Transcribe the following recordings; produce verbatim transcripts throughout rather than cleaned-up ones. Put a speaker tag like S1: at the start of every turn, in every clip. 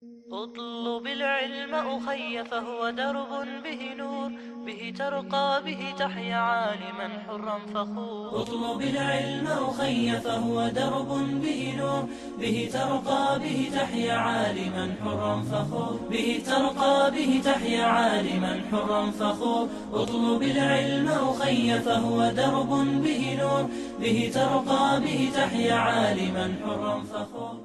S1: اطلب العلم أخي فهو درب به نور، به ترقى به تحيا عالما حرا فخور. اطلب العلم أخي فهو درب به نور، به ترقى به تحيا عالما حرا فخور، به ترقى به تحيا عالما حرا فخور. اطلب العلم أخي فهو درب به نور، به ترقى به تحيا عالما حرا فخور.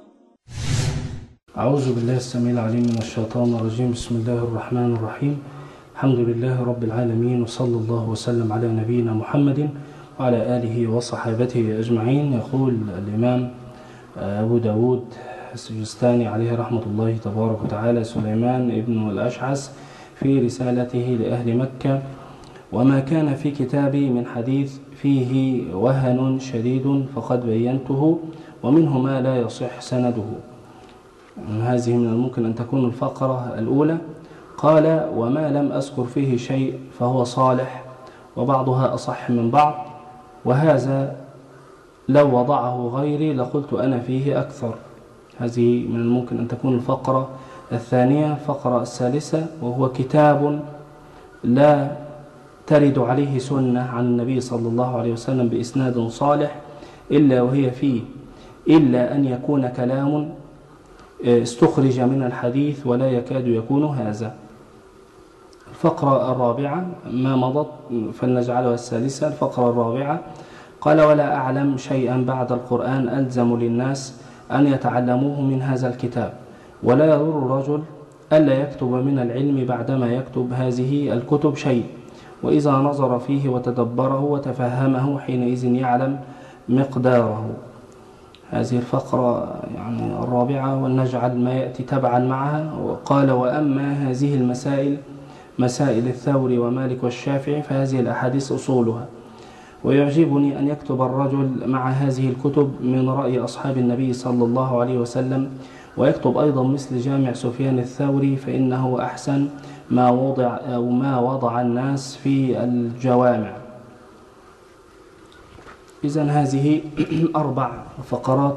S2: أعوذ بالله السميع العليم من الشيطان الرجيم. بسم الله الرحمن الرحيم. الحمد لله رب العالمين، وصلى الله وسلم على نبينا محمد وعلى آله وصحابته أجمعين. يقول الإمام أبو داود السجستاني عليه رحمة الله تبارك وتعالى: سليمان ابن الأشعث في رسالته لأهل مكة: وما كان في كتابي من حديث فيه وهن شديد فقد بينته، ومنه ما لا يصح سنده. هذه من الممكن أن تكون الفقرة الأولى. قال: وما لم أذكر فيه شيء فهو صالح، وبعضها أصح من بعض، وهذا لو وضعه غيري لقلت أنا فيه أكثر. هذه من الممكن أن تكون الفقرة الثانية. الفقرة الثالثة: وهو كتاب لا ترد عليه سنة عن النبي صلى الله عليه وسلم بإسناد صالح إلا وهي فيه، إلا أن يكون كلام استخرج من الحديث ولا يكاد يكون هذا. الفقرة الرابعة ما مضت فلنجعلها الثالثة. الفقرة الرابعة: قال: ولا أعلم شيئا بعد القرآن ألزم للناس أن يتعلموه من هذا الكتاب، ولا يضر الرجل ألا يكتب من العلم بعدما يكتب هذه الكتب شيء، وإذا نظر فيه وتدبره وتفهمه حينئذ يعلم مقداره. هذه الفقرة يعني الرابعة، ولنجعل ما يأتي تبعا معها. وقال: وأما هذه المسائل مسائل الثوري ومالك والشافعي فهذه الأحاديث أصولها، ويعجبني أن يكتب الرجل مع هذه الكتب من رأي أصحاب النبي صلى الله عليه وسلم، ويكتب أيضا مثل جامع سفيان الثوري، فإنه أحسن ما وضع أو ما وضع الناس في الجوامع. إذن هذه أربع فقرات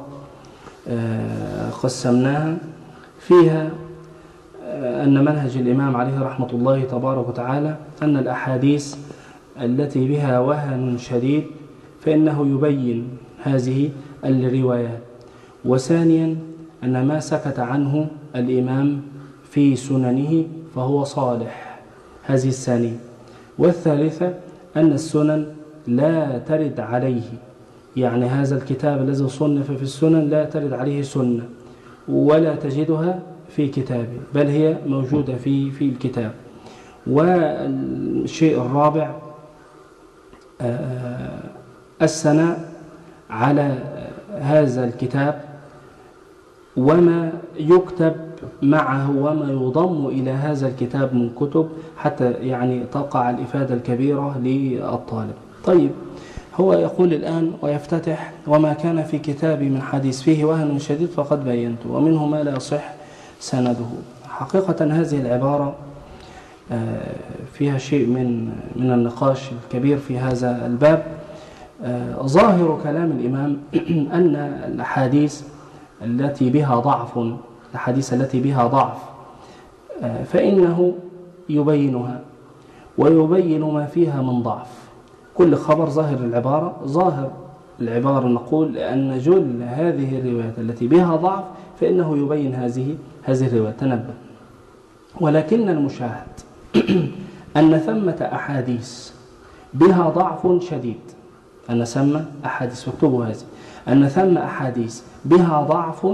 S2: قسمناها فيها أن منهج الإمام عليه رحمة الله تبارك وتعالى أن الأحاديث التي بها وهن شديد فإنه يبين هذه الروايات، وثانيا أن ما سكت عنه الإمام في سننه فهو صالح، هذه الثانية. والثالثة أن السنن لا ترد عليه، يعني هذا الكتاب الذي صنف في السنن لا ترد عليه سنة ولا تجدها في كتابه، بل هي موجودة في في الكتاب. والشيء الرابع الثناء على هذا الكتاب وما يكتب معه وما يضم إلى هذا الكتاب من كتب، حتى يعني تقع الإفادة الكبيرة للطالب. طيب، هو يقول الآن ويفتتح: وما كان في كتابي من حديث فيه وهن شديد فقد بينته، ومنه ما لا يصح سنده. حقيقة هذه العبارة فيها شيء من من النقاش الكبير في هذا الباب. ظاهر كلام الإمام أن الأحاديث التي بها ضعف الحديث التي بها ضعف فإنه يبينها ويبين ما فيها من ضعف. كل خبر ظاهر العبارة ظاهر العبارة نقول أن جل هذه الروايات التي بها ضعف فإنه يبين هذه هذه الروايات. تنبه. ولكن المشاهد أن ثمة أحاديث بها ضعف شديد، أن ثم أحاديث فاكتبوا هذه، أن ثم أحاديث بها ضعف،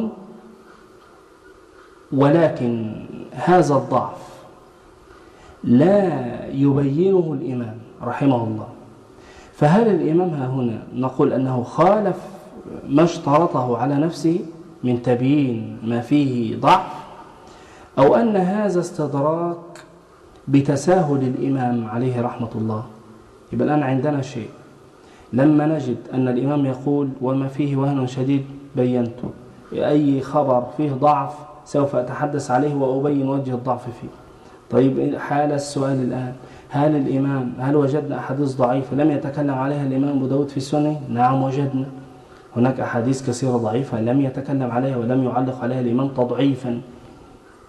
S2: ولكن هذا الضعف لا يبينه الإمام رحمه الله. فهل الإمام ها هنا نقول أنه خالف ما اشترطه على نفسه من تبيين ما فيه ضعف، أو أن هذا استدراك بتساهل الإمام عليه رحمة الله؟ يبقى الآن عندنا شيء، لما نجد أن الإمام يقول: وما فيه وهن شديد بينته، أي خبر فيه ضعف سوف أتحدث عليه وأبين وجه الضعف فيه. طيب، حال السؤال الآن: هل الإمام هل وجدنا أحاديث ضعيفة لم يتكلم عليها الإمام أبو داود في السنة؟ نعم وجدنا. هناك أحاديث كثيرة ضعيفة لم يتكلم عليها ولم يعلق عليها الإمام تضعيفا.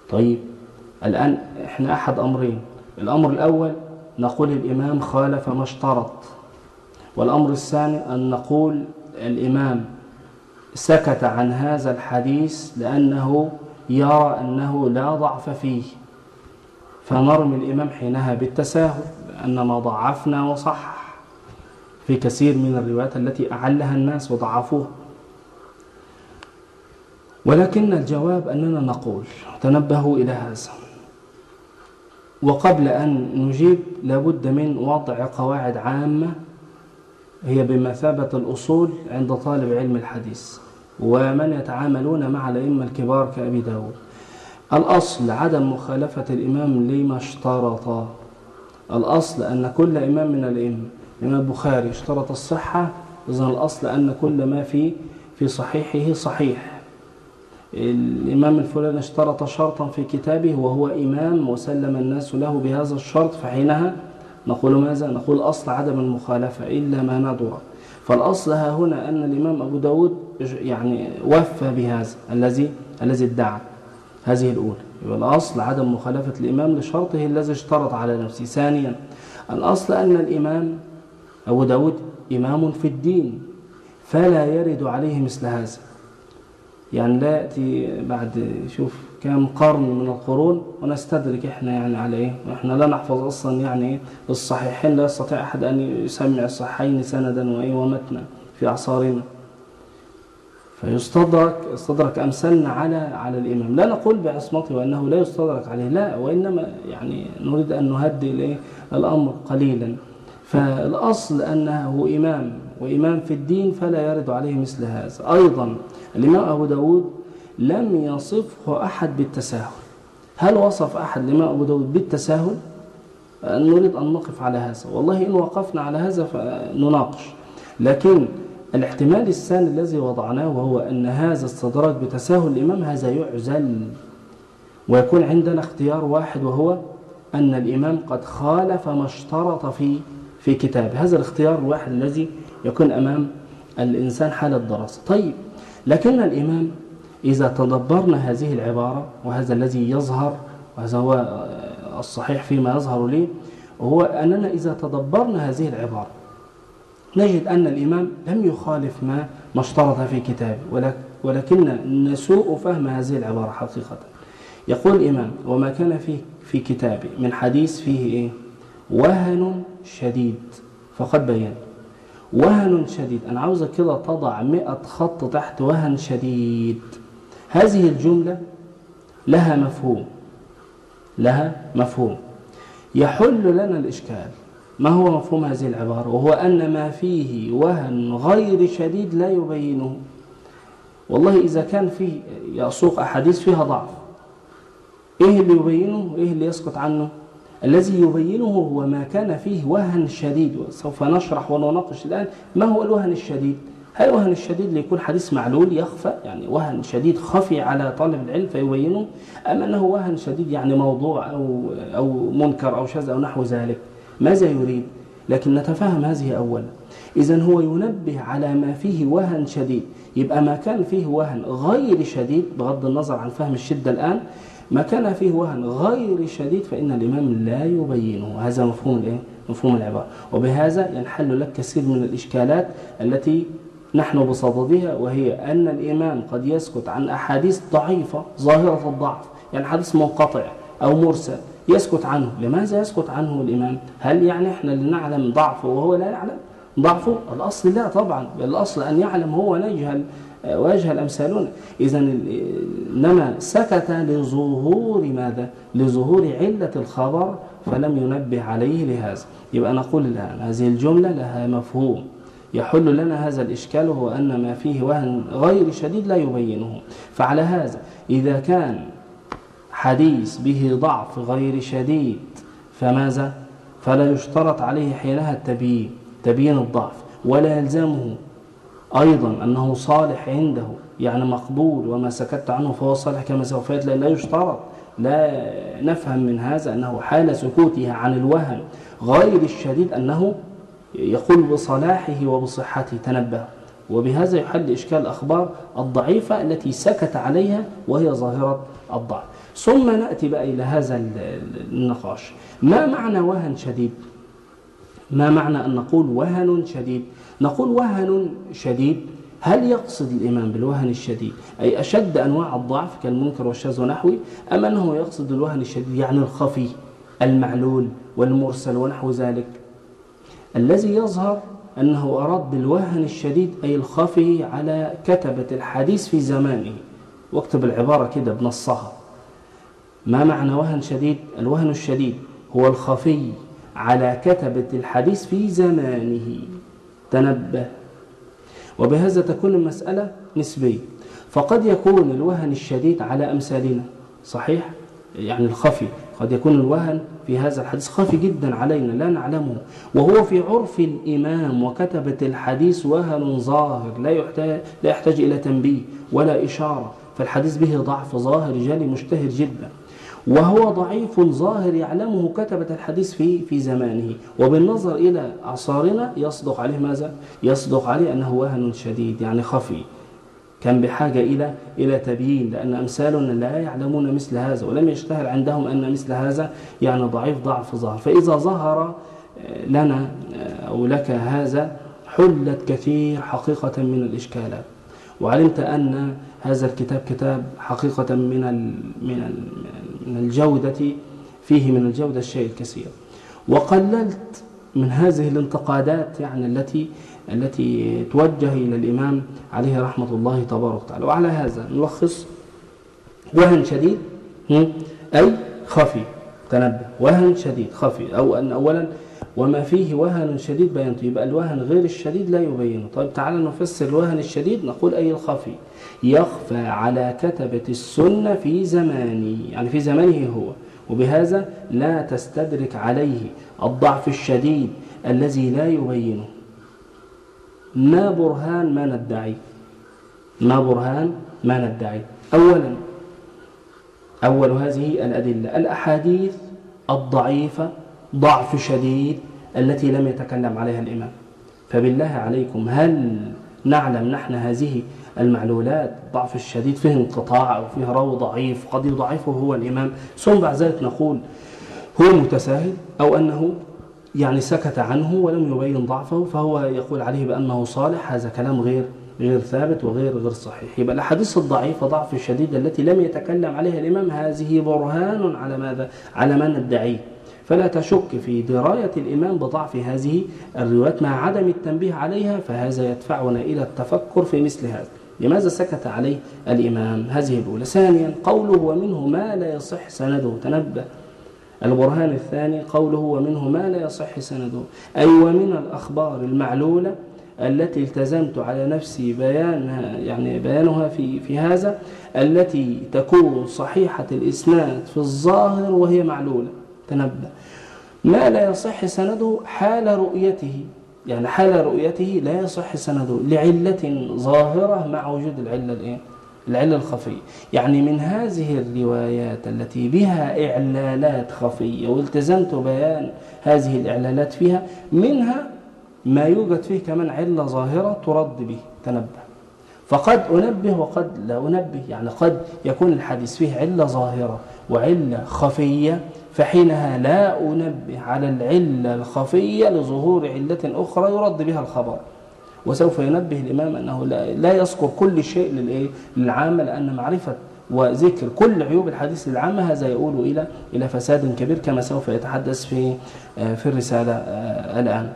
S2: طيب الآن إحنا أحد أمرين، الأمر الأول نقول الإمام خالف ما اشترط، والأمر الثاني أن نقول الإمام سكت عن هذا الحديث لأنه يرى أنه لا ضعف فيه، فنرمي الإمام حينها بالتساهل لأننا ضعفنا وصح في كثير من الروايات التي أعلها الناس وضعفوها. ولكن الجواب أننا نقول تنبهوا إلى هذا، وقبل أن نجيب لابد من وضع قواعد عامة هي بمثابة الأصول عند طالب علم الحديث ومن يتعاملون مع الأئمة الكبار كأبي داود. الأصل عدم مخالفة الإمام لما اشترط. الأصل أن كل إمام من الأئمة، الإمام البخاري اشترط الصحة، إذن الأصل أن كل ما في في صحيحه صحيح. الإمام الفلاني اشترط شرطا في كتابه وهو إمام وسلم الناس له بهذا الشرط، فحينها نقول ماذا؟ نقول أصل عدم المخالفة إلا ما ندر. فالأصل ها هنا أن الإمام أبو داود يعني وفى بهذا الذي الذي ادعى. هذه الأولى، يبقى الأصل عدم مخالفة الإمام لشرطه الذي اشترط على نفسه. ثانيا الأصل أن الإمام أبو داود إمام في الدين فلا يرد عليه مثل هذا، يعني لا يأتي بعد شوف كم قرن من القرون ونستدرك إحنا يعني على إيه، إحنا لا نحفظ أصلا يعني الصحيحين، لا يستطيع أحد أن يسمع الصحيحين سندا وإيه ومتنا في أعصارنا، فيستدرك استدرك أمثالنا على على الإمام. لا نقول بعصمته وأنه لا يستدرك عليه، لا، وإنما يعني نريد أن نهدي الأمر قليلا. فالأصل أنه إمام وإمام في الدين فلا يرد عليه مثل هذا. أيضا الإمام أبو داود لم يصفه أحد بالتساهل. هل وصف أحد الإمام أبو داود بالتساهل؟ نريد أن نقف على هذا، والله إن وقفنا على هذا فنناقش. لكن الاحتمال الثاني الذي وضعناه وهو أن هذا استدراك بتساهل الإمام هذا يعزل، ويكون عندنا اختيار واحد وهو أن الإمام قد خالف ما اشترط في في كتاب. هذا الاختيار الواحد الذي يكون أمام الإنسان حال الدراسة. طيب، لكن الإمام إذا تدبرنا هذه العبارة، وهذا الذي يظهر وهذا هو الصحيح فيما يظهر لي، وهو أننا إذا تدبرنا هذه العبارة نجد أن الإمام لم يخالف ما ما اشترط في كتابه، ولكن نسوء فهم هذه العبارة حقيقة. يقول الإمام: وما كان في في كتابه من حديث فيه إيه؟ وهن شديد، فقد بين وهن شديد. أنا عاوزك كده تضع مئة خط تحت وهن شديد. هذه الجملة لها مفهوم، لها مفهوم يحل لنا الإشكال. ما هو مفهوم هذه العبارة؟ وهو أن ما فيه وهن غير شديد لا يبينه. والله إذا كان فيه يسوق أحاديث فيها ضعف، إيه اللي يبينه وإيه اللي يسقط عنه؟ الذي يبينه هو ما كان فيه وهن شديد، وسوف نشرح ونناقش الآن ما هو الوهن الشديد. هل الوهن الشديد ليكون حديث معلول يخفى، يعني وهن شديد خفي على طالب العلم فيبينه، أم أنه وهن شديد يعني موضوع أو أو منكر أو شاذ أو نحو ذلك؟ ماذا يريد؟ لكن نتفهم هذه أولا. إذن هو ينبه على ما فيه وهن شديد، يبقى ما كان فيه وهن غير شديد بغض النظر عن فهم الشدة الآن، ما كان فيه وهن غير شديد فإن الإمام لا يبينه. هذا مفهوم الإيه؟ مفهوم العبارة. وبهذا ينحل لك كثير من الإشكالات التي نحن بصددها، وهي أن الإمام قد يسكت عن أحاديث ضعيفة ظاهرة الضعف، يعني حديث منقطع أو مرسل يسكت عنه. لماذا يسكت عنه الإمام؟ هل يعني إحنا اللي نعلم ضعفه وهو لا يعلم ضعفه؟ الأصل لا طبعا، الأصل أن يعلم هو نجهل ويجهل أمثالنا. إذن إنما سكت لظهور ماذا؟ لظهور علة الخبر، فلم ينبه عليه لهذا. يبقى نقول الآن هذه الجملة لها مفهوم يحل لنا هذا الإشكال، وهو أن ما فيه وهن غير شديد لا يبينه. فعلى هذا إذا كان حديث به ضعف غير شديد فماذا؟ فلا يشترط عليه حينها التبيين، تبيين الضعف، ولا يلزمه أيضا أنه صالح عنده، يعني مقبول، وما سكت عنه فهو صالح كما سوف يتلى. لا يشترط، لا نفهم من هذا أنه حال سكوته عن الوهن غير الشديد أنه يقول بصلاحه وبصحته. تنبه. وبهذا يحل إشكال الأخبار الضعيفة التي سكت عليها وهي ظاهرة الضعف. ثم نأتي بقى إلى هذا النقاش. ما معنى وهن شديد؟ ما معنى أن نقول وهن شديد؟ نقول وهن شديد، هل يقصد الإمام بالوهن الشديد أي أشد أنواع الضعف كالمنكر والشاذ ونحوه، أم أنه يقصد الوهن الشديد يعني الخفي المعلول والمرسل ونحو ذلك؟ الذي يظهر أنه أراد بالوهن الشديد أي الخفي على كتبة الحديث في زمانه. واكتب العبارة كده بنصها. ما معنى وهن شديد؟ الوهن الشديد هو الخفي على كتبة الحديث في زمانه. تنبه. وبهذا تكون المسألة نسبية، فقد يكون الوهن الشديد على أمثالنا، صحيح؟ يعني الخفي قد يكون الوهن في هذا الحديث خفي جدا علينا لا نعلمه، وهو في عرف الإمام وكتبة الحديث وهن ظاهر لا يحتاج, لا يحتاج إلى تنبيه ولا إشارة، فالحديث به ضعف ظاهر جلي مشتهر جدا، وهو ضعيف ظاهر يعلمه كتبة الحديث في في زمانه، وبالنظر إلى أعصارنا يصدق عليه ماذا؟ يصدق عليه أنه وهن شديد يعني خفي، كان بحاجة إلى إلى تبيين، لأن أمثالنا لا يعلمون مثل هذا ولم يشتهر عندهم أن مثل هذا يعني ضعيف ضعف ظاهر. فإذا ظهر لنا أو لك هذا حلت كثير حقيقة من الإشكالات، وعلمت أن هذا الكتاب كتاب حقيقة من من من الجودة، فيه من الجودة الشيء الكثير، وقللت من هذه الانتقادات يعني التي التي توجه إلى الإمام عليه رحمة الله تبارك وتعالى. وعلى هذا نلخص: وهن شديد أي خفي. تنبه. وهن شديد خفي، أو أن أولا وما فيه وهن شديد بينته، يبقى الوهن غير الشديد لا يبينه. طيب تعالى نفسر الوهن الشديد، نقول أي الخفي يخفى على كتبة السنة في زمانه، يعني في زمانه هو، وبهذا لا تستدرك عليه الضعف الشديد الذي لا يبينه. ما برهان ما ندعي؟ ما برهان ما ندعي؟ أولا أول هذه الأدلة الأحاديث الضعيفة ضعف شديد التي لم يتكلم عليها الإمام. فبالله عليكم هل نعلم نحن هذه المعلولات ضعف الشديد فيه انقطاع أو فيه راوي ضعيف قد يضعفه هو الإمام، ثم بعد ذلك نقول هو متساهل، أو أنه يعني سكت عنه ولم يبين ضعفه فهو يقول عليه بأنه صالح؟ هذا كلام غير غير ثابت وغير غير صحيح. يبقى الأحاديث الضعيفة ضعف الشديد التي لم يتكلم عليها الإمام هذه برهان على ماذا؟ على ما ندعيه. فلا تشك في دراية الإمام بضعف هذه الروايات مع عدم التنبيه عليها، فهذا يدفعنا إلى التفكر في مثل هذا. لماذا سكت عليه الإمام؟ هذه الأولى. ثانيا قوله ومنه ما لا يصح سنده. تنبه. البرهان الثاني قوله ومنه ما لا يصح سنده، أي ومن الأخبار المعلولة التي التزمت على نفسي بيانها يعني بيانها في في هذا، التي تكون صحيحة الإسناد في الظاهر وهي معلولة. تنبه. ما لا يصح سنده حال رؤيته، يعني حال رؤيته لا يصح سنده لعلة ظاهرة مع وجود العلة الايه؟ العلة الخفية. يعني من هذه الروايات التي بها إعلالات خفية والتزمت بيان هذه الإعلالات فيها، منها ما يوجد فيه كمان علة ظاهرة ترد به. تنبه. فقد أنبه وقد لا أنبه، يعني قد يكون الحديث فيه علة ظاهرة وعلة خفية، فحينها لا أنبه على العلة الخفية لظهور علة أخرى يرد بها الخبر. وسوف ينبه الإمام أنه لا يذكر كل شيء للإيه؟ للعامة، لأن معرفة وذكر كل عيوب الحديث للعامة هذا يؤول إلى إلى فساد كبير، كما سوف يتحدث في في الرسالة الآن.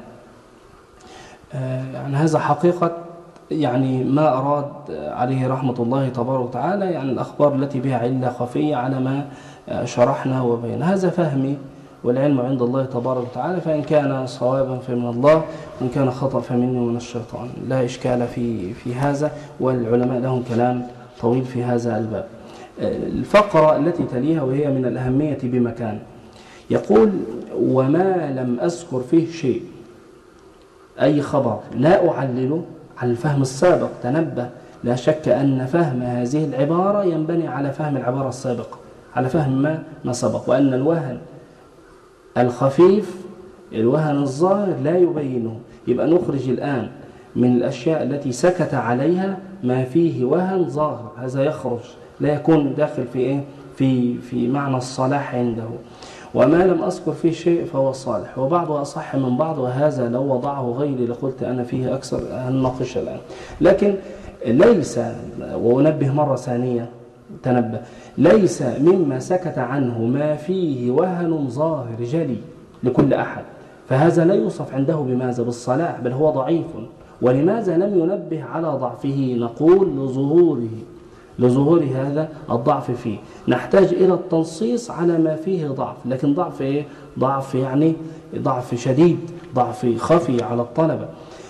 S2: يعني هذا حقيقة يعني ما أراد عليه رحمة الله تبارك وتعالى، يعني الأخبار التي بها علة خفية على ما شرحنا وبين. هذا فهمي والعلم عند الله تبارك وتعالى، فإن كان صوابا فمن الله وإن كان خطأ فمني ومن الشيطان، لا إشكال في في هذا، والعلماء لهم كلام طويل في هذا الباب. الفقرة التي تليها وهي من الأهمية بمكان، يقول وما لم أذكر فيه شيء، أي خبر لا أعلله على الفهم السابق. تنبه. لا شك أن فهم هذه العبارة ينبني على فهم العبارة السابقة، على فهم ما ما سبق، وأن الوهن الخفيف الوهن الظاهر لا يبينه. يبقى نخرج الآن من الأشياء التي سكت عليها ما فيه وهن ظاهر، هذا يخرج لا يكون داخل في إيه؟ في في معنى الصلاح عنده. وما لم أذكر فيه شيء فهو صالح، وبعضه أصح من بعض، وهذا لو وضعه غيري لقلت أنا فيه أكثر، هنناقش الآن. لكن ليس، وأنبه مرة ثانية تنبه، ليس مما سكت عنه ما فيه وهن ظاهر جلي لكل أحد، فهذا لا يوصف عنده بماذا؟ بالصلاح، بل هو ضعيف. ولماذا لم ينبه على ضعفه؟ نقول لظهوره لظهور هذا الضعف فيه. نحتاج إلى التنصيص على ما فيه ضعف، لكن ضعف إيه؟ ضعف يعني ضعف شديد، ضعف خفي على الطلبة.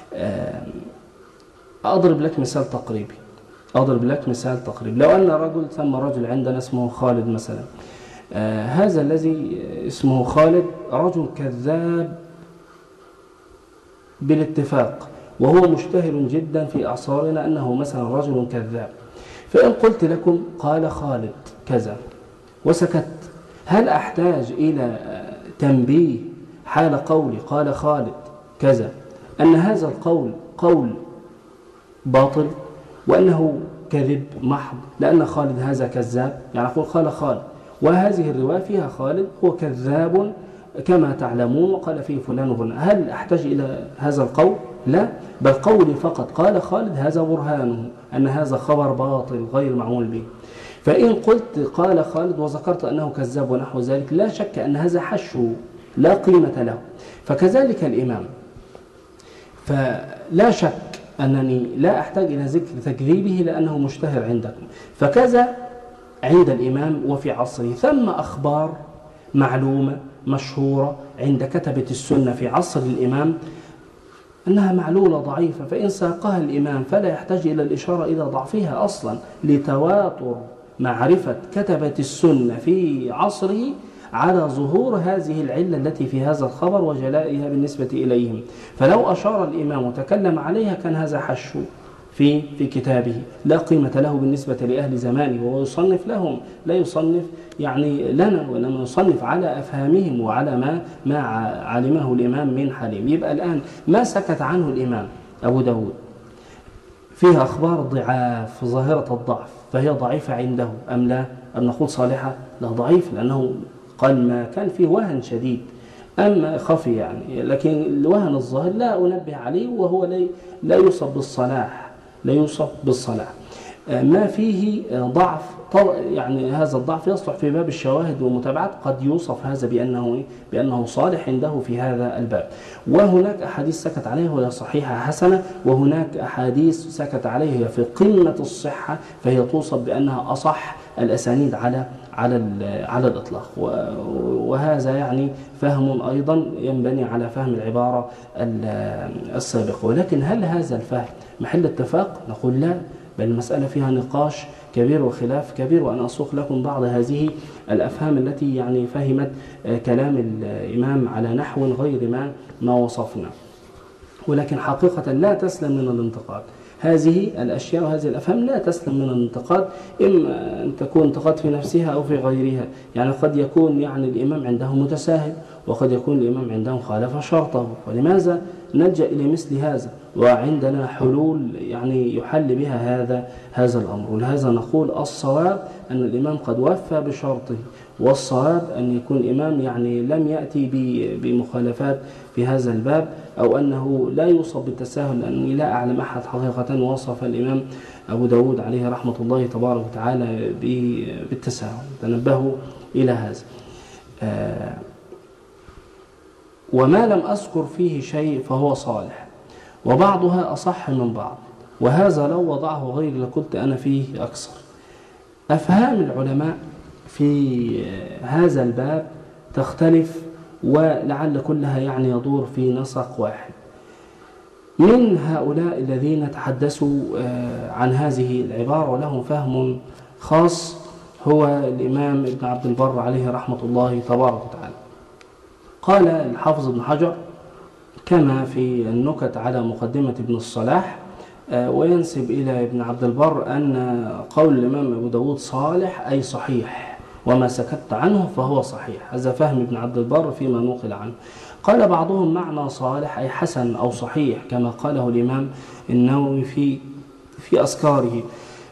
S2: أضرب لك مثال تقريبي أضرب لك مثال تقريبي لو أن رجل، ثم رجل عندنا اسمه خالد مثلا، آه هذا الذي اسمه خالد رجل كذاب بالاتفاق، وهو مشتهر جدا في أعصارنا أنه مثلا رجل كذاب. فإن قلت لكم قال خالد كذا وسكت، هل أحتاج إلى تنبيه حال قولي قال خالد كذا أن هذا القول قول باطل وأنه كذب محض، لأن خالد هذا كذاب؟ يعني أقول قال خالد، وهذه الرواية فيها خالد هو كذاب كما تعلمون، وقال فيه فلان وفلان، هل أحتاج إلى هذا القول؟ لا، بل قولي فقط قال خالد هذا برهانه أن هذا خبر باطل غير معمول به. فإن قلت قال خالد وذكرت أنه كذاب ونحو ذلك، لا شك أن هذا حشو لا قيمة له. فكذلك الإمام، فلا شك أنني لا أحتاج إلى ذكر تكذيبه لأنه مشتهر عندكم، فكذا عند الإمام وفي عصره. ثم أخبار معلومة مشهورة عند كتبة السنة في عصر الإمام أنها معلولة ضعيفة، فإن ساقها الإمام فلا يحتاج إلى الإشارة إلى ضعفها أصلا، لتواتر معرفة كتبة السنة في عصره على ظهور هذه العلة التي في هذا الخبر وجلائها بالنسبة إليهم. فلو أشار الإمام وتكلم عليها كان هذا حشو في في كتابه لا قيمة له بالنسبة لأهل زمانه، وهو يصنف لهم، لا يصنف يعني لنا، وإنما يصنف على أفهامهم وعلى ما ما علمه الإمام من حليم. يبقى الآن ما سكت عنه الإمام أبو داود فيها أخبار ضعاف ظاهرة الضعف، فهي ضعيفة عنده أم لا؟ أم نقول صالحة؟ لا، ضعيف، لأنه قال ما كان فيه وهن شديد، أما خفي يعني، لكن الوهن الظاهر لا أنبه عليه، وهو لا يوصف بالصلاح لا يوصف بالصلاح. ما فيه ضعف، يعني هذا الضعف يصلح في باب الشواهد والمتابعات، قد يوصف هذا بأنه بأنه صالح عنده في هذا الباب. وهناك أحاديث سكت عليها وهي صحيحة حسنة، وهناك أحاديث سكت عليها في قمة الصحة فهي توصف بأنها أصح الأسانيد على على على الإطلاق. وهذا يعني فهم أيضا ينبني على فهم العبارة السابقة. ولكن هل هذا الفهم محل اتفاق؟ نقول لا، بل المسألة فيها نقاش كبير وخلاف كبير، وأنا أسوق لكم بعض هذه الأفهام التي يعني فهمت كلام الإمام على نحو غير ما ما وصفنا، ولكن حقيقة لا تسلم من الانتقاد. هذه الأشياء وهذه الأفهام لا تسلم من الانتقاد، إما أن تكون انتقاد في نفسها أو في غيرها. يعني قد يكون يعني الإمام عنده متساهل، وقد يكون الإمام عنده خالف شرطه، ولماذا نلجأ إلى مثل هذا وعندنا حلول يعني يحل بها هذا هذا الأمر؟ ولهذا نقول الصواب أن الإمام قد وفى بشرطه، والصواب أن يكون الإمام يعني لم يأتي بمخالفات في هذا الباب، أو أنه لا يوصف بالتساهل، لأنني لا أعلم أحد حقيقة وصف الإمام أبو داود عليه رحمة الله تبارك وتعالى بالتساهل. تنبهوا إلى هذا. آه وما لم أذكر فيه شيء فهو صالح، وبعضها أصح من بعض، وهذا لو وضعه غيري لقلت أنا فيه أكثر. أفهام العلماء في هذا الباب تختلف، ولعل كلها يعني يدور في نسق واحد. من هؤلاء الذين تحدثوا عن هذه العبارة ولهم فهم خاص هو الإمام ابن عبد البر عليه رحمة الله تبارك وتعالى. قال الحافظ ابن حجر كما في النكت على مقدمة ابن الصلاح، وينسب إلى ابن عبد البر أن قول الإمام أبو داود صالح أي صحيح، وما سكت عنه فهو صحيح. هذا فهم ابن عبد البر فيما نقل عنه. قال بعضهم معنى صالح أي حسن أو صحيح، كما قاله الإمام النووي في في أذكاره.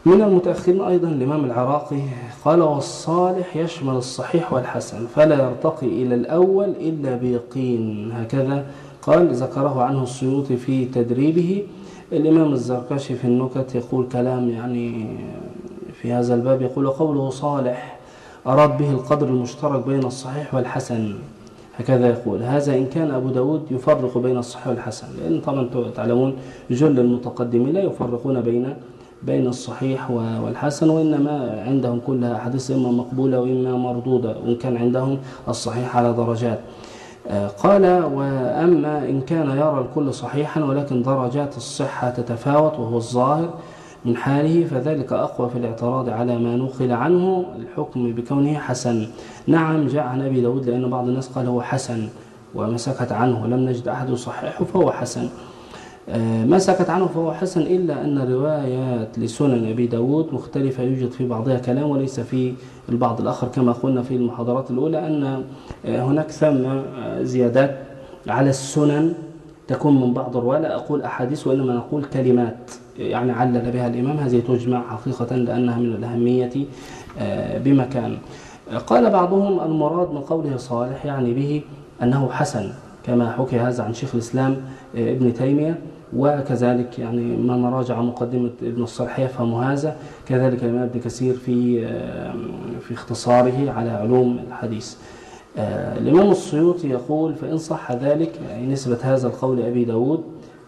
S2: من المتأخرين أيضا الإمام العراقي قال: والصالح يشمل الصحيح والحسن، فلا يرتقي إلى الأول إلا بيقين. هكذا قال، ذكره عنه السيوطي في تدريبه. الإمام الزركشي في النكت يقول كلام يعني في هذا الباب، يقول: قوله صالح أراد به القدر المشترك بين الصحيح والحسن. هكذا يقول. هذا إن كان أبو داود يفرق بين الصحيح والحسن، لأن طبعا تعلمون جل المتقدمين لا يفرقون بين بين الصحيح والحسن، وإنما عندهم كلها أحاديث إما مقبولة وإما مردودة، وإن كان عندهم الصحيح على درجات. قال: وأما إن كان يرى الكل صحيحا ولكن درجات الصحة تتفاوت وهو الظاهر من حاله، فذلك أقوى في الاعتراض على ما نقل عنه الحكم بكونه حسن. نعم، جاء عن أبي داود، لأن بعض الناس قال هو حسن وما سكت عنه ولم نجد أحد يصححه فهو حسن. ما سكت عنه فهو حسن، إلا أن روايات لسنن أبي داود مختلفة، يوجد في بعضها كلام وليس في البعض الآخر، كما قلنا في المحاضرات الأولى أن هناك ثم زيادات على السنن تكون من بعض الرواة. لا أقول أحاديث وإنما نقول كلمات يعني علل بها الإمام، هذه تجمع حقيقة لأنها من الأهمية بمكان. قال بعضهم: المراد من قوله صالح يعني به أنه حسن، كما حكي هذا عن شيخ الإسلام ابن تيمية، وكذلك يعني من راجع مقدمة ابن الصالح يفهم هذا، كذلك الإمام ابن كثير في في اختصاره على علوم الحديث. الإمام السيوطي يقول: فإن صح ذلك، يعني نسبة هذا القول أبي داود،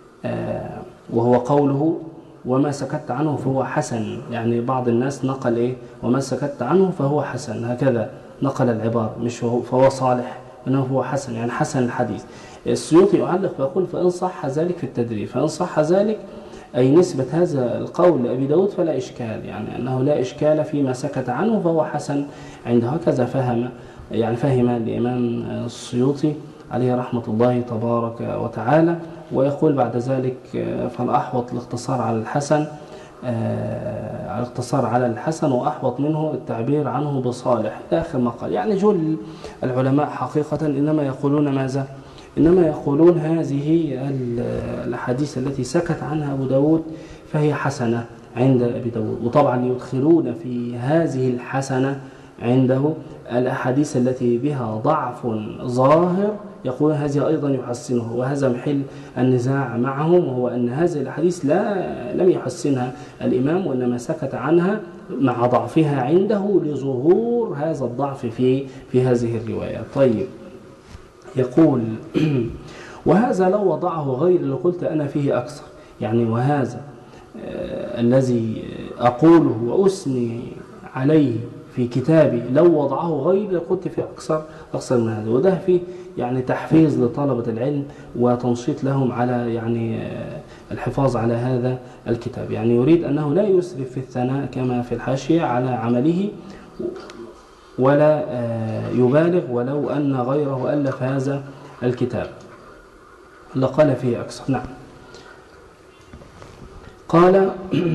S2: وهو قوله وما سكت عنه فهو حسن. يعني بعض الناس نقل إيه وما سكت عنه فهو حسن، هكذا نقل العبارة، مش فهو صالح إنه هو حسن، يعني حسن الحديث. السيوطي يعلق فيقول: فإن صح ذلك في التدريب، فإن صح ذلك أي نسبة هذا القول لأبي داود فلا إشكال، يعني أنه لا إشكال فيما سكت عنه فهو حسن عنده. هكذا فهم يعني فهم الإمام السيوطي عليه رحمة الله تبارك وتعالى. ويقول بعد ذلك: فالأحوط الاقتصار على الحسن، الاقتصار على الحسن وأحوط منه التعبير عنه بصالح، آخر ما قال. يعني جل العلماء حقيقة إنما يقولون ماذا؟ إنما يقولون هذه الأحاديث التي سكت عنها أبو داود فهي حسنة عند أبي داود، وطبعا يدخلون في هذه الحسنة عنده الأحاديث التي بها ضعف ظاهر، يقول هذه أيضا يحسنه. وهذا محل النزاع معهم، وهو أن هذه الحديث لا لم يحسنها الإمام، وإنما سكت عنها مع ضعفها عنده لظهور هذا الضعف في في هذه الرواية. طيب، يقول: وهذا لو وضعه غير اللي قلت أنا فيه أكثر، يعني وهذا آه الذي أقوله وأثني عليه في كتابي لو وضعه غير اللي قلت فيه أكثر أكثر من هذا. وده فيه يعني تحفيز لطلبة العلم وتنشيط لهم على يعني آه الحفاظ على هذا الكتاب. يعني يريد أنه لا يسرف في الثناء كما في الحاشية على عمله، ولا يبالغ ولو أن غيره ألف هذا الكتاب لقال فيه أكثر. نعم. قال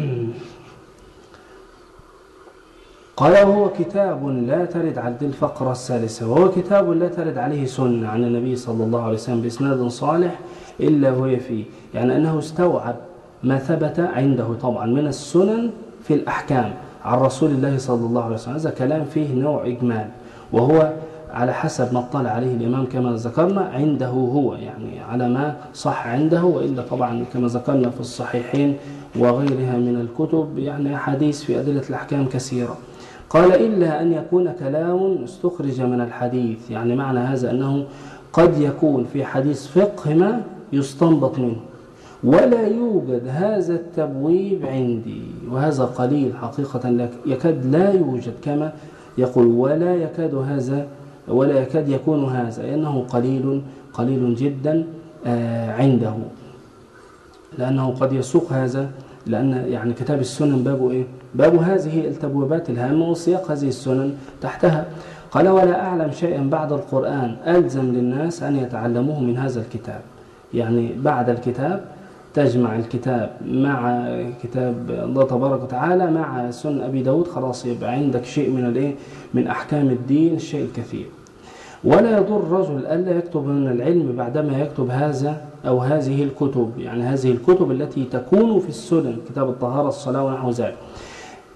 S2: قال وهو كتاب لا ترد على الفقرة الثالثة، وهو كتاب لا ترد عليه سنة عن النبي صلى الله عليه وسلم بإسناد صالح إلا هو فيه، يعني أنه استوعب ما ثبت عنده طبعا من السنن في الأحكام عن رسول الله صلى الله عليه وسلم. هذا كلام فيه نوع إجمال، وهو على حسب ما اطلع عليه الإمام كما ذكرنا عنده هو، يعني على ما صح عنده، وإلا طبعا كما ذكرنا في الصحيحين وغيرها من الكتب يعني أحاديث في أدلة الأحكام كثيرة. قال: إلا أن يكون كلام استخرج من الحديث، يعني معنى هذا أنه قد يكون في حديث فقه ما يستنبط منه، ولا يوجد هذا التبويب عندي، وهذا قليل حقيقة، يكاد لا يوجد كما يقول، ولا يكاد هذا ولا يكاد يكون هذا، لأنه قليل قليل جدا عنده، لأنه قد يسوق هذا، لأن يعني كتاب السنن بابه إيه؟ باب هذه التبويبات الهامة وسياق هذه السنن تحتها. قال: ولا أعلم شيئا بعد القرآن ألزم للناس أن يتعلموه من هذا الكتاب. يعني بعد الكتاب تجمع الكتاب مع كتاب الله تبارك وتعالى مع سنن أبي داود، خلاص يبقى عندك شيء من الايه من أحكام الدين الشيء الكثير. ولا يضر الرجل ألا يكتب من العلم بعدما يكتب هذا أو هذه الكتب، يعني هذه الكتب التي تكون في السنن، كتاب الطهارة الصلاة ونحو ذلك،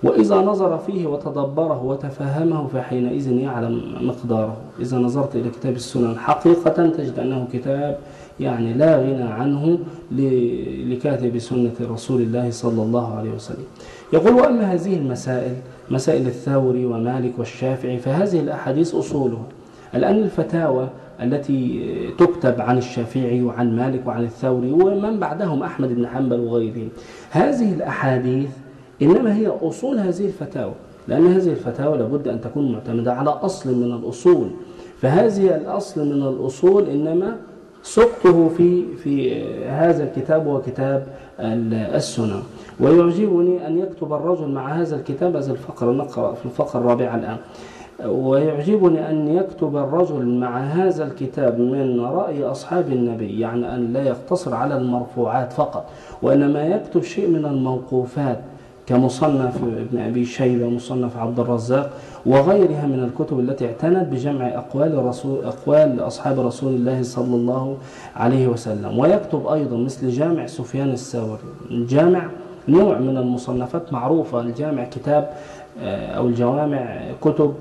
S2: وإذا نظر فيه وتدبره وتفهمه فحينئذ يعلم مقداره. إذا نظرت إلى كتاب السنن حقيقة تجد أنه كتاب يعني لا غنى عنه لكاتب سنة رسول الله صلى الله عليه وسلم. يقول: وأما هذه المسائل، مسائل الثوري ومالك والشافعي، فهذه الأحاديث أصولها. الآن الفتاوى التي تكتب عن الشافعي وعن مالك وعن الثوري ومن بعدهم أحمد بن حنبل وغيرهم، هذه الأحاديث إنما هي أصول هذه الفتاوى، لأن هذه الفتاوى لابد أن تكون معتمدة على أصل من الأصول، فهذه الأصل من الأصول إنما سقطه في في هذا الكتاب وكتاب السنن. ويعجبني أن يكتب الرجل مع هذا الكتاب، هذا الفقرة نقرأ في الفقرة الرابعة الآن، ويعجبني أن يكتب الرجل مع هذا الكتاب من رأي أصحاب النبي، يعني أن لا يقتصر على المرفوعات فقط، وإنما يكتب شيء من الموقوفات كمصنف ابن أبي شيبة ومصنف عبد الرزاق وغيرها من الكتب التي اعتنت بجمع أقوال الرسول أقوال أصحاب رسول الله صلى الله عليه وسلم. ويكتب أيضا مثل جامع سفيان الثوري، الجامع نوع من المصنفات معروفة، الجامع كتاب أو الجوامع كتب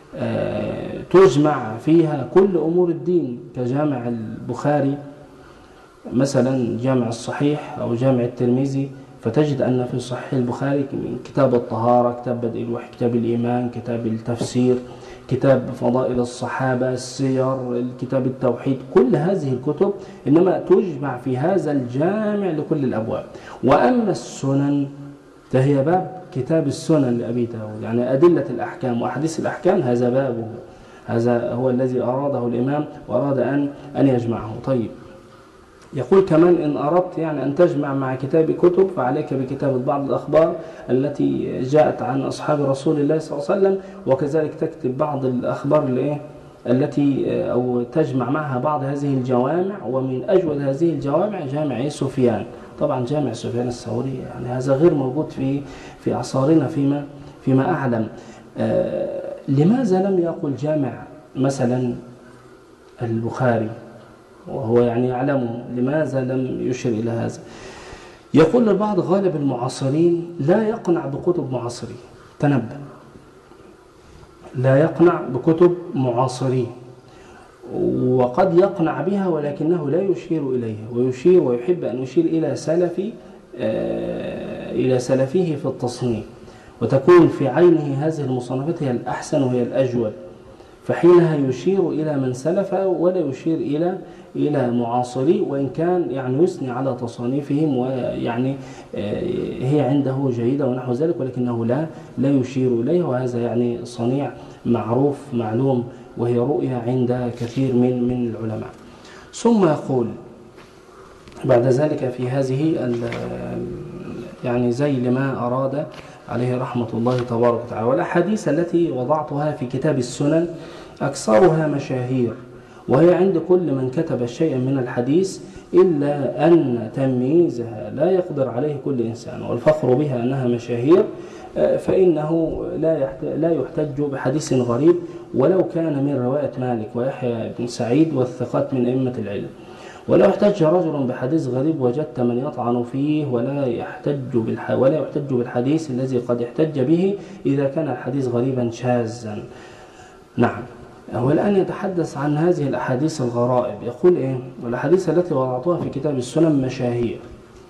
S2: تجمع فيها كل أمور الدين، كجامع البخاري مثلا، جامع الصحيح أو جامع الترمذي، فتجد أن في صحيح البخاري كتاب الطهارة، كتاب بدء الوحي، كتاب الإيمان، كتاب التفسير، كتاب فضائل الصحابة، السير، كتاب التوحيد، كل هذه الكتب إنما تجمع في هذا الجامع لكل الأبواب. وأما السنن فهي باب كتاب السنن لأبي داود، يعني أدلة الأحكام وأحاديث الأحكام، هذا بابه، هذا هو الذي أراده الإمام وأراد أن أن يجمعه. طيب، يقول كمان: إن أردت يعني أن تجمع مع كتاب كتب فعليك بكتابة بعض الأخبار التي جاءت عن أصحاب رسول الله صلى الله عليه وسلم، وكذلك تكتب بعض الأخبار اللي التي أو تجمع معها بعض هذه الجوامع. ومن أجود هذه الجوامع جامع سفيان، طبعا جامع سفيان الثوري يعني هذا غير موجود في في أعصارنا فيما فيما أعلم. آه لماذا لم يقل جامع مثلا البخاري وهو يعني يعلمه؟ لماذا لم يشر إلى هذا؟ يقول البعض: غالب المعاصرين لا يقنع بكتب معاصرين. تنبه، لا يقنع بكتب معاصرين، وقد يقنع بها ولكنه لا يشير إليها، ويشير ويحب أن يشير إلى سلف آه إلى سلفه في التصنيف، وتكون في عينه هذه المصنفات هي الأحسن وهي الأجود، فحينها يشير إلى من سلف ولا يشير إلى إلى معاصري، وإن كان يعني يثني على تصانيفهم ويعني هي عنده جيدة ونحو ذلك، ولكنه لا لا يشير إليه، وهذا يعني صنيع معروف معلوم، وهي رؤية عند كثير من من العلماء. ثم يقول بعد ذلك في هذه يعني زي لما أراد عليه رحمة الله تبارك وتعالى: والأحاديث التي وضعتها في كتاب السنن أكثرها مشاهير، وهي عند كل من كتب شيئا من الحديث، إلا أن تمييزها لا يقدر عليه كل إنسان، والفخر بها أنها مشاهير، فإنه لا لا يحتج بحديث غريب ولو كان من رواية مالك ويحيى بن سعيد والثقات من أئمة العلم. ولو احتج رجل بحديث غريب وجدت من يطعن فيه ولا يحتج بالح... ولا يحتج بالحديث الذي قد احتج به إذا كان الحديث غريبا شاذا. نعم، هو الآن يتحدث عن هذه الأحاديث الغرائب. يقول إيه؟ والأحاديث التي وضعتها في كتاب السنن مشاهير،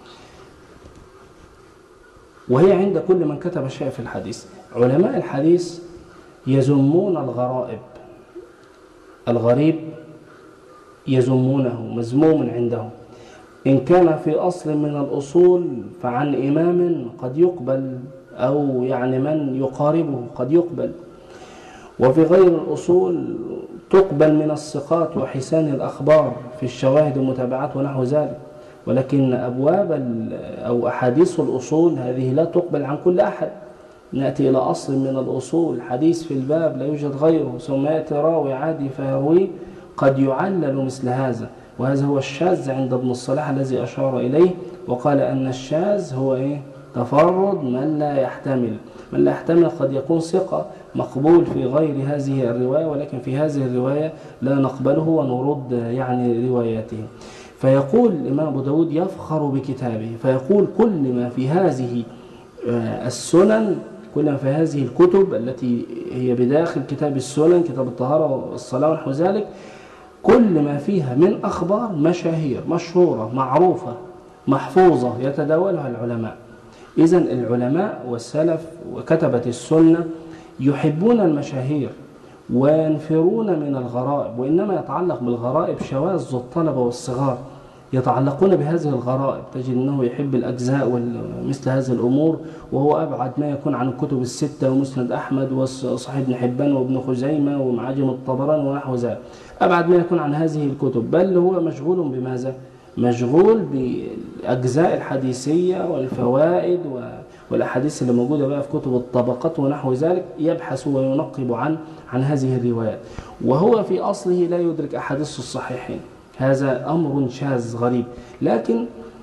S2: وهي عند كل من كتب شيء في الحديث. علماء الحديث يذمون الغرائب، الغريب يذمونه، مذموم عندهم، إن كان في أصل من الأصول فعن إمام قد يقبل، أو يعني من يقاربه قد يقبل، وفي غير الأصول تقبل من الثقات وحسان الأخبار في الشواهد والمتابعات ونحو ذلك. ولكن أبواب أو أحاديث الأصول هذه لا تقبل عن كل أحد. نأتي إلى أصل من الأصول، حديث في الباب لا يوجد غيره، ثم يأتي راوي عادي فيرويه، قد يعلل مثل هذا، وهذا هو الشاذ عند ابن الصلاح الذي أشار إليه، وقال أن الشاذ هو إيه؟ تفرد من لا يحتمل، من لا يحتمل قد يكون ثقة مقبول في غير هذه الرواية، ولكن في هذه الرواية لا نقبله ونرد يعني رواياته. فيقول الإمام أبو داود يفخر بكتابه، فيقول كل ما في هذه السنن كل ما في هذه الكتب التي هي بداخل كتاب السنن، كتاب الطهارة والصلاة ونحو ذلك، كل ما فيها من أخبار مشاهير مشهورة معروفة محفوظة يتداولها العلماء. إذن العلماء والسلف وكتبة السنة يحبون المشاهير وينفرون من الغرائب، وإنما يتعلق بالغرائب شواذ الطلبة والصغار يتعلقون بهذه الغرائب. تجد أنه يحب الأجزاء ومثل هذه الأمور، وهو أبعد ما يكون عن الكتب الستة ومسند أحمد وصحيح ابن حبان وابن خزيمة ومعاجم الطبراني ونحو ذلك، أبعد ما يكون عن هذه الكتب، بل هو مشغول بماذا؟ مشغول بالأجزاء الحديثية والفوائد والأحاديث اللي موجودة بقى في كتب الطبقات ونحو ذلك، يبحث وينقب عن عن هذه الروايات، وهو في أصله لا يدرك أحاديث الصحيحين. هذا أمر شاذ غريب. لكن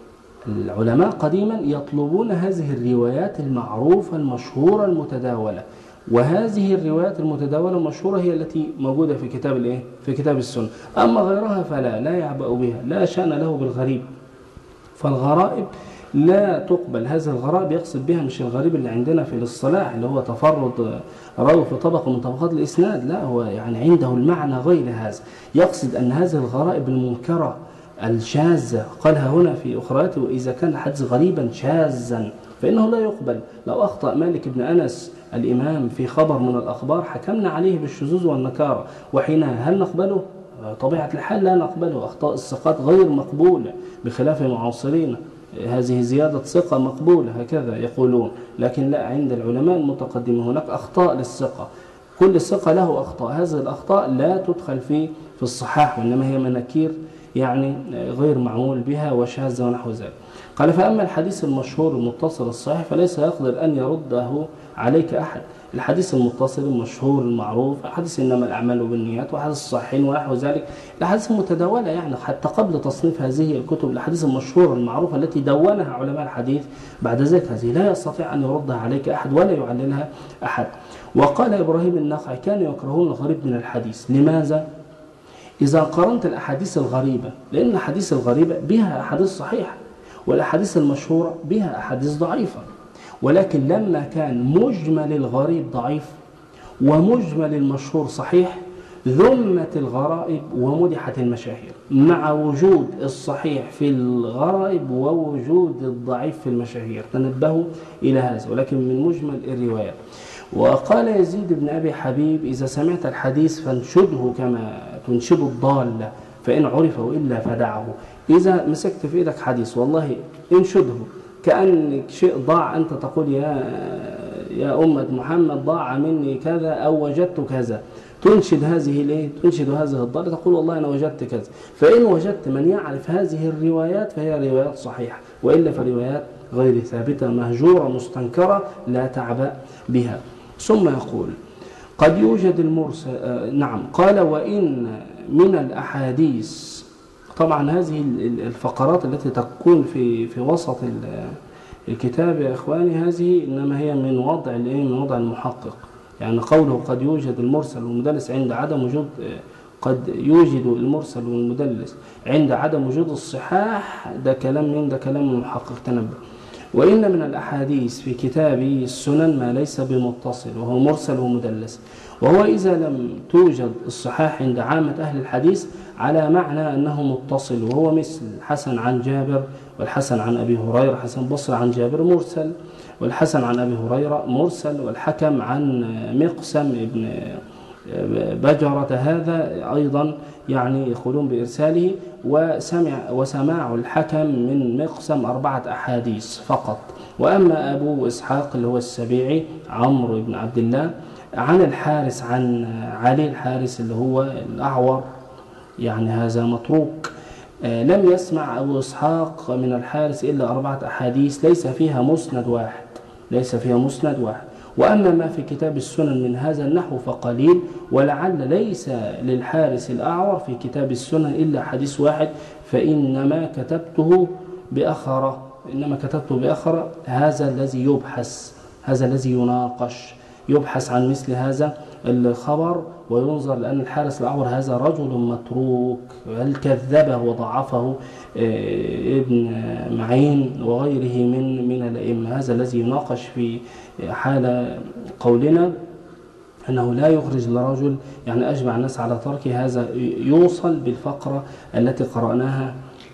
S2: العلماء قديما يطلبون هذه الروايات المعروفة المشهورة المتداولة، وهذه الروايات المتداولة المشهورة هي التي موجودة في كتاب الايه؟ في كتاب السنة. أما غيرها فلا لا يعبأ بها، لا شأن له بالغريب. فالغرائب لا تقبل. هذه الغرائب يقصد بها مش الغريب اللي عندنا في الاصطلاح اللي هو تفرد راوي في طبقة من طبقات الإسناد، لا، هو يعني عنده المعنى غير هذا. يقصد أن هذه الغرائب المنكرة الشاذة، قالها هنا في أخراته، وإذا كان الحديث غريبا شاذا فإنه لا يقبل. لو أخطأ مالك بن أنس الإمام في خبر من الأخبار حكمنا عليه بالشذوذ والنكارة، وحينها هل نقبله؟ طبيعة الحال لا نقبله. أخطاء الثقات غير مقبولة بخلاف معاصرين، هذه زيادة ثقة مقبولة هكذا يقولون. لكن لا، عند العلماء المتقدمين هناك أخطاء للثقة، كل الثقة له أخطاء، هذه الأخطاء لا تدخل في في الصحاح، وإنما هي مناكير يعني غير معمول بها وشاذة ونحو ذلك. قال: فأما الحديث المشهور المتصل الصحيح فليس يقدر أن يرده عليك أحد. الحديث المتصل المشهور المعروف، حديث إنما الأعمال بالنيات، وحديث الصحيحين ونحو ذلك، الأحاديث المتداولة يعني حتى قبل تصنيف هذه الكتب، الأحاديث المشهورة المعروفة التي دونها علماء الحديث بعد ذلك، هذه لا يستطيع أن يردها عليك أحد ولا يعللها أحد. وقال إبراهيم النخعي: كانوا يكرهون الغريب من الحديث. لماذا؟ إذا قارنت الأحاديث الغريبة، لأن الأحاديث الغريبة بها أحاديث صحيحة، والأحاديث المشهورة بها أحاديث ضعيفة، ولكن لما كان مجمل الغريب ضعيف ومجمل المشهور صحيح ذمت الغرائب ومدحت المشاهير، مع وجود الصحيح في الغرائب ووجود الضعيف في المشاهير. تنبهوا إلى هذا، ولكن من مجمل الروايات. وقال يزيد بن أبي حبيب: إذا سمعت الحديث فانشده كما تنشد الضالة، فإن عرف وإلا فدعه. إذا مسكت في إيدك حديث والله انشده كأنك شيء ضاع، أنت تقول: يا يا أمة محمد ضاع مني كذا أو وجدت كذا، تنشد هذه الايه؟ تنشد هذه الضالة، تقول والله أنا وجدت كذا. فإن وجدت من يعرف هذه الروايات فهي روايات صحيحة، وإلا فروايات غير ثابتة مهجورة مستنكرة لا تعبأ بها. ثم يقول: قد يوجد المرسل. آه نعم. قال: وإن من الأحاديث. طبعا هذه الفقرات التي تكون في في وسط الكتاب يا إخواني، هذه إنما هي من وضع الإيه؟ من وضع المحقق. يعني قوله قد يوجد المرسل والمدلس عند عدم وجود، قد يوجد المرسل والمدلس عند عدم وجود الصحاح، ده كلام من ده كلام المحقق. تنبه. وإن من الأحاديث في كتاب السنن ما ليس بمتصل وهو مرسل ومدلس، وهو إذا لم توجد الصحاح عند عامة أهل الحديث على معنى أنه متصل، وهو مثل حسن عن جابر، والحسن عن أبي هريرة، حسن بصري عن جابر مرسل، والحسن عن أبي هريرة مرسل، والحكم عن مقسم ابن بجرة هذا أيضا يعني يقولون بإرساله، وسمع وسماع الحكم من مقسم أربعة أحاديث فقط. وأما أبو إسحاق اللي هو السبيعي عمرو بن عبد الله عن الحارس عن علي الحارس اللي هو الأعور، يعني هذا متروك. لم يسمع أبو إسحاق من الحارس إلا أربعة أحاديث ليس فيها مسند واحد، ليس فيها مسند واحد. وأما ما في كتاب السنن من هذا النحو فقليل، ولعل ليس للحارس الأعور في كتاب السنن إلا حديث واحد، فإنما كتبته بأخرة، إنما كتبته بأخرة. هذا الذي يبحث، هذا الذي يناقش، يبحث عن مثل هذا الخبر وينظر، لأن الحارس الأعور هذا رجل متروك، هل كذبه وضعفه ابن معين وغيره من من الأئمة. هذا الذي يناقش في حال قولنا أنه لا يخرج لرجل يعني أجمع الناس على تركه، هذا يوصل بالفقرة التي قرأناها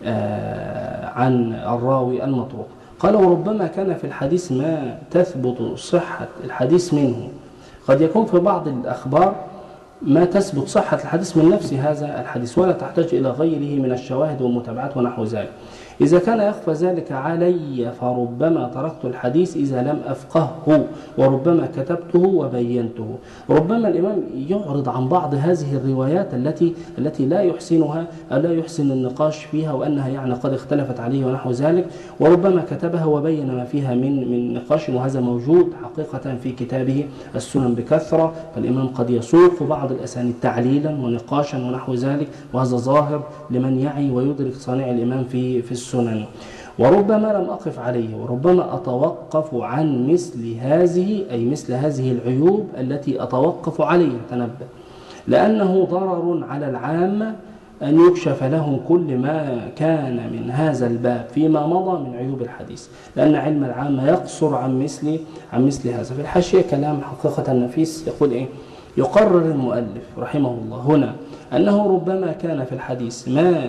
S2: عن الراوي المتروك. قال وربما كان في الحديث ما تثبت صحة الحديث منه. قد يكون في بعض الأخبار ما تثبت صحة الحديث من نفس هذا الحديث ولا تحتاج إلى غيره من الشواهد والمتابعات ونحو ذلك. إذا كان يخفى ذلك علي فربما تركت الحديث إذا لم أفقهه، وربما كتبته وبينته. ربما الإمام يعرض عن بعض هذه الروايات التي التي لا يحسنها أو لا يحسن النقاش فيها، وأنها يعني قد اختلفت عليه ونحو ذلك، وربما كتبها وبين ما فيها من من نقاش، وهذا موجود حقيقة في كتابه السنن بكثرة. فالإمام قد يسوق بعض الأسانيد تعليلا ونقاشا ونحو ذلك، وهذا ظاهر لمن يعي ويدرك صانع الإمام في في السنن. وربما لم أقف عليه، وربما أتوقف عن مثل هذه أي مثل هذه العيوب التي أتوقف عليها، تنبه، لأنه ضرر على العامة أن يكشف لهم كل ما كان من هذا الباب فيما مضى من عيوب الحديث، لأن علم العامة يقصر عن مثل عن مثل هذا. في الحاشية كلام حقيقة نفيس يقول إيه؟ يقرر المؤلف رحمه الله هنا أنه ربما كان في الحديث ما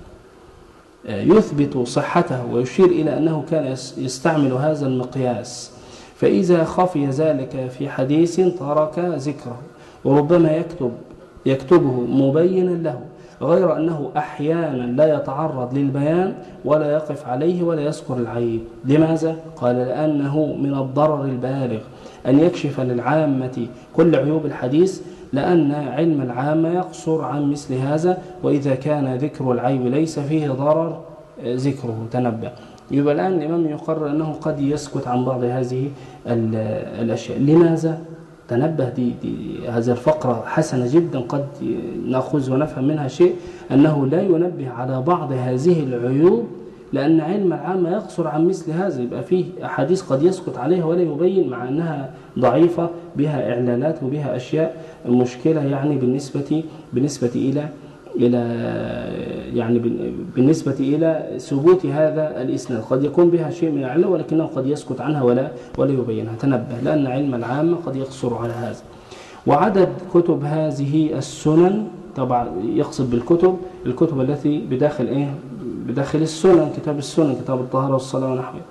S2: يثبت صحته، ويشير إلى أنه كان يستعمل هذا المقياس، فإذا خفي ذلك في حديث ترك ذكره، وربما يكتب يكتبه مبينا له، غير أنه أحيانا لا يتعرض للبيان ولا يقف عليه ولا يذكر العيب. لماذا؟ قال لأنه من الضرر البالغ أن يكشف للعامة كل عيوب الحديث، لأن علم العامة يقصر عن مثل هذا، وإذا كان ذكر العيب ليس فيه ضرر ذكره، تنبأ. يبقى الآن الإمام يقرر أنه قد يسكت عن بعض هذه الأشياء. لماذا؟ تنبه، دي, دي هذه الفقرة حسنة جدا، قد نأخذ ونفهم منها شيء، أنه لا ينبه على بعض هذه العيوب لأن علم العامة يقصر عن مثل هذا. يبقى فيه أحاديث قد يسكت عليها ولا يبين، مع أنها ضعيفة بها إعلانات وبها أشياء مشكلة يعني بالنسبة بالنسبة إلى إلى يعني بالنسبة إلى ثبوت هذا الإسناد. قد يكون بها شيء من العلة ولكنه قد يسكت عنها ولا ولا يبينها، تنبه، لأن علم العامة قد يقصر على هذا. وعدد كتب هذه السنن، طبعا يقصد بالكتب الكتب التي بداخل إيه؟ بداخل السنن، كتاب السنن، كتاب الطهارة والصلاة ونحوه.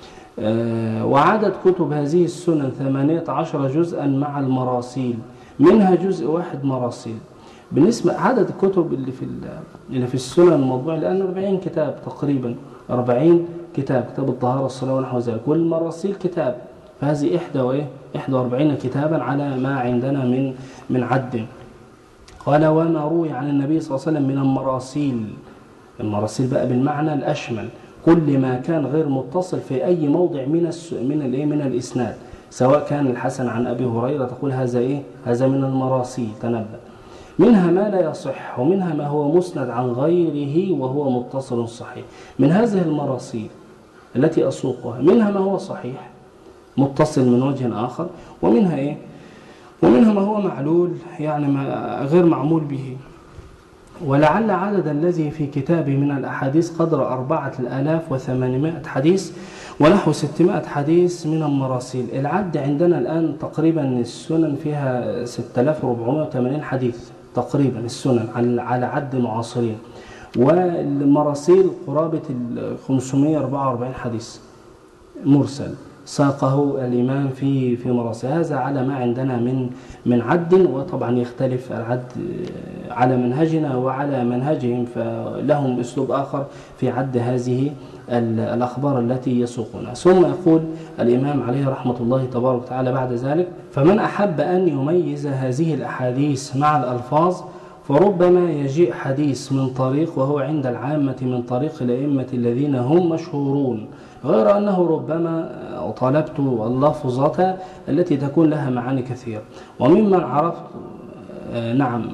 S2: آه وعدد كتب هذه السنن ثمانية عشر جزءا مع المراسيل، منها جزء واحد مراسيل. بالنسبة عدد الكتب اللي في اللي في السنن الموضوع، لأن أربعين كتاب تقريبا، أربعين كتاب، كتاب الطهارة والصلاة ونحو ذلك، والمراسيل كتاب، فهذه إحدى وإيه إحدى وأربعين كتابا على ما عندنا من من عد. قال وما روي عن النبي صلى الله عليه وسلم من المراسيل، المراسيل بقى بالمعنى الأشمل، كل ما كان غير متصل في أي موضع من الس... من الإيه من الإسناد، سواء كان الحسن عن أبي هريرة تقول هذا إيه هذا من المراسيل، تنبأ. منها ما لا يصح، ومنها ما هو مسند عن غيره وهو متصل صحيح. من هذه المراسيل التي أسوقها منها ما هو صحيح متصل من وجه آخر، ومنها إيه ومنها ما هو معلول يعني ما غير معمول به. ولعل عدد الذي في كتابي من الأحاديث قدر أربعة الآلاف وثمانمائة حديث ونحو ستمائة حديث من المراسيل. العد عندنا الآن تقريبا السنن فيها ستة آلاف وأربعمائة وثمانين حديث تقريبا السنن على عد معاصرين، والمراسيل قرابة خمسمائة وأربعة وأربعين حديث مرسل ساقه الإمام في في مراسيل. هذا على ما عندنا من من عد، وطبعا يختلف العد على منهجنا وعلى منهجهم، فلهم أسلوب آخر في عد هذه الأخبار التي يسوقونها. ثم يقول الإمام عليه رحمة الله تبارك وتعالى بعد ذلك: فمن أحب أن يميز هذه الأحاديث مع الألفاظ فربما يجيء حديث من طريق وهو عند العامة من طريق الأئمة الذين هم مشهورون، غير أنه ربما طلبت اللفظة التي تكون لها معاني كثيرة. وممن عرفت نعم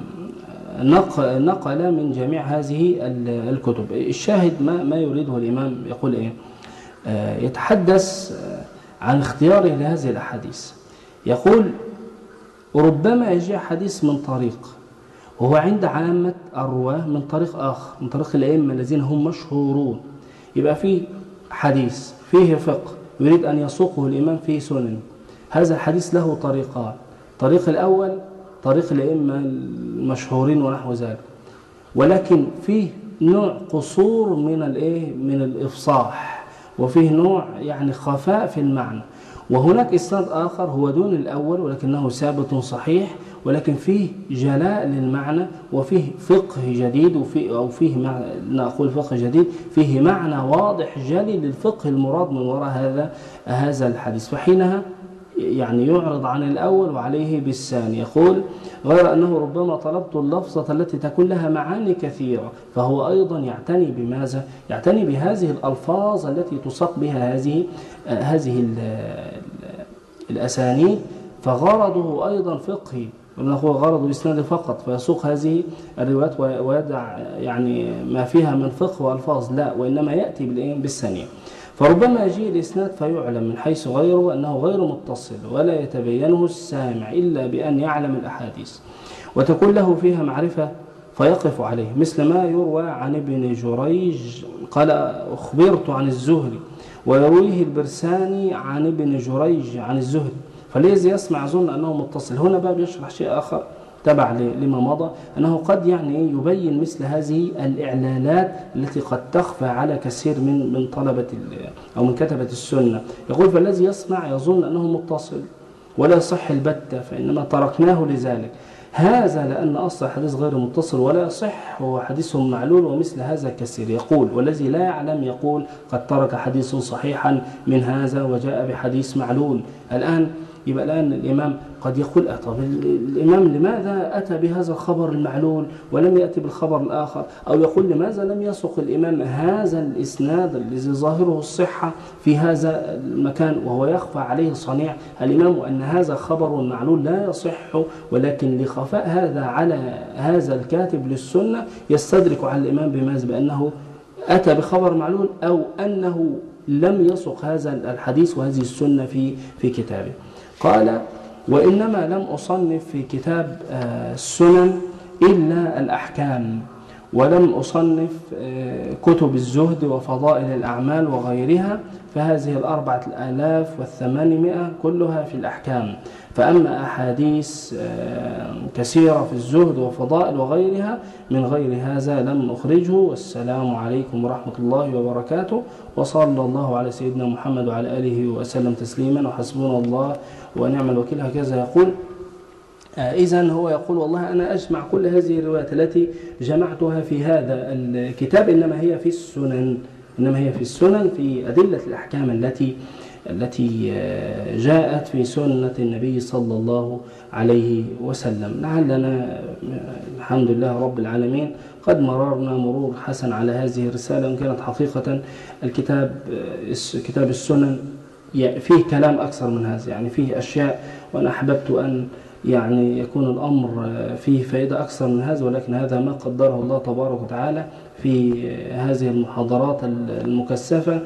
S2: نقل من جميع هذه الكتب. الشاهد ما ما يريده الإمام، يقول إيه؟ يتحدث عن اختياره لهذه الأحاديث. يقول وربما يجي حديث من طريق وهو عند عامة الرواه من طريق آخر، من طريق الأئمة الذين هم مشهورون. يبقى فيه حديث فيه فقه يريد أن يسوقه الإمام في سنن، هذا الحديث له طريقان، طريق الأول طريق الأئمة المشهورين ونحو ذلك، ولكن فيه نوع قصور من الايه من الإفصاح، وفيه نوع يعني خفاء في المعنى. وهناك إسناد آخر هو دون الأول ولكنه ثابت صحيح، ولكن فيه جلاء للمعنى وفيه فقه جديد، وفيه أو فيه معنى، نقول فقه جديد، فيه معنى واضح جلي للفقه المراد من وراء هذا هذا الحديث، فحينها يعني يعرض عن الأول وعليه بالثاني. يقول غير أنه ربما طلبت اللفظة التي تكون لها معاني كثيرة، فهو أيضا يعتني بماذا؟ يعتني بهذه الألفاظ التي تساق بها هذه هذه الأسانيد، فغرضه أيضا فقهي، ونقول غرضه إسناد فقط فيسوق هذه الروايات ويدع يعني ما فيها من فقه وألفاظ، لا، وإنما يأتي بالثانية. فربما يجي الإسناد فيعلم من حيث غيره أنه غير متصل ولا يتبينه السامع إلا بأن يعلم الأحاديث وتكون له فيها معرفة فيقف عليه، مثل ما يروى عن ابن جريج قال أخبرت عن الزهري، ويرويه البرساني عن ابن جريج عن الزهري، فالذي يسمع يظن أنه متصل. هنا بقى بيشرح شيء آخر تبع لما مضى، أنه قد يعني يبين مثل هذه الإعلانات التي قد تخفى على كثير من من طلبة أو من كتبة السنة. يقول فالذي يسمع يظن أنه متصل ولا يصح البتة، فإنما تركناه لذلك. هذا لأن أصل الحديث غير متصل ولا يصح، هو حديث معلول، ومثل هذا كثير. يقول والذي لا يعلم يقول قد ترك حديث صحيحا من هذا وجاء بحديث معلول. الآن يبقى الآن الإمام قد يقول طب الإمام لماذا أتى بهذا الخبر المعلول ولم يأتي بالخبر الآخر، أو يقول لماذا لم يسق الإمام هذا الإسناد الذي ظاهره الصحة في هذا المكان وهو يخفى عليه صنيع الإمام أن هذا خبر معلول لا يصح، ولكن لخفاء هذا على هذا الكاتب للسنة يستدرك على الإمام بماذا؟ بأنه أتى بخبر معلول أو أنه لم يسق هذا الحديث وهذه السنة في في كتابه. قال وإنما لم أصنف في كتاب السنن إلا الأحكام، ولم أصنف كتب الزهد وفضائل الأعمال وغيرها، فهذه الأربعة الآلاف والثمانمائة كلها في الأحكام. فأما أحاديث كثيرة في الزهد وفضائل وغيرها من غير هذا لم أخرجه. والسلام عليكم ورحمة الله وبركاته، وصلى الله على سيدنا محمد وعلى آله وسلم تسليما، وحسبنا الله ونعم الوكيل. هكذا يقول. إذن هو يقول والله أنا أجمع كل هذه الروايات التي جمعتها في هذا الكتاب إنما هي في السنن، إنما هي في السنن في أدلة الأحكام التي التي جاءت في سنة النبي صلى الله عليه وسلم. لعلنا الحمد لله رب العالمين قد مررنا مرور حسن على هذه الرسالة، وإن كانت حقيقة الكتاب كتاب السنن فيه كلام أكثر من هذا، يعني فيه أشياء، وأنا أحببت أن يعني يكون الأمر فيه فائدة أكثر من هذا، ولكن هذا ما قدره الله تبارك وتعالى في هذه المحاضرات المكثفة.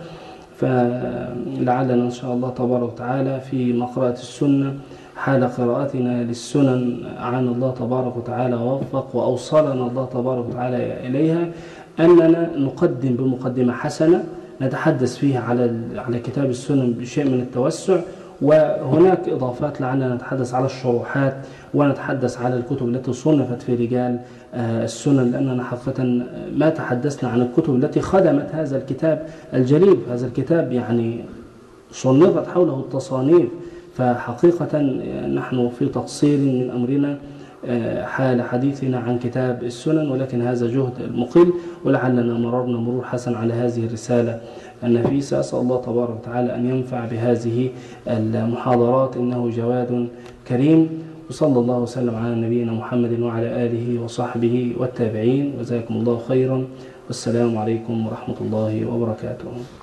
S2: فلعلنا إن شاء الله تبارك وتعالى في مقرأة السنة حال قراءتنا للسنن عن الله تبارك وتعالى ووفق وأوصلنا الله تبارك وتعالى إليها أننا نقدم بمقدمة حسنة نتحدث فيها على على كتاب السنن بشيء من التوسع، وهناك إضافات لعلنا نتحدث على الشروحات ونتحدث على الكتب التي صنفت في رجال السنن، لأننا حقيقة ما تحدثنا عن الكتب التي خدمت هذا الكتاب الجليل. هذا الكتاب يعني صنفت حوله التصانيف، فحقيقة نحن في تقصير من أمرنا حال حديثنا عن كتاب السنن، ولكن هذا جهد مقل، ولعلنا مررنا مرور حسن على هذه الرسالة النفيسة. أسأل الله تبارك وتعالى أن ينفع بهذه المحاضرات، إنه جواد كريم. وصلى الله وسلم على نبينا محمد وعلى آله وصحبه والتابعين، وجزاكم الله خيرا، والسلام عليكم ورحمة الله وبركاته.